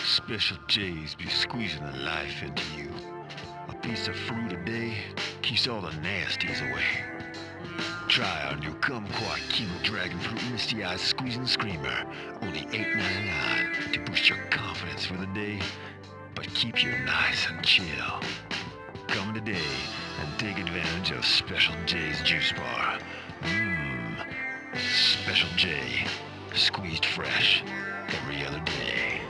Special J's be squeezing the life into you. A piece of fruit a day keeps all the nasties away. Try our new Kumquat Kilo Dragon Fruit Misty Eyes Squeezing Screamer. Only $8.99 to boost your confidence for the day, but keep you nice and chill. Come today and take advantage of Special J's Juice Bar. Mmm, Special J, squeezed fresh every other day.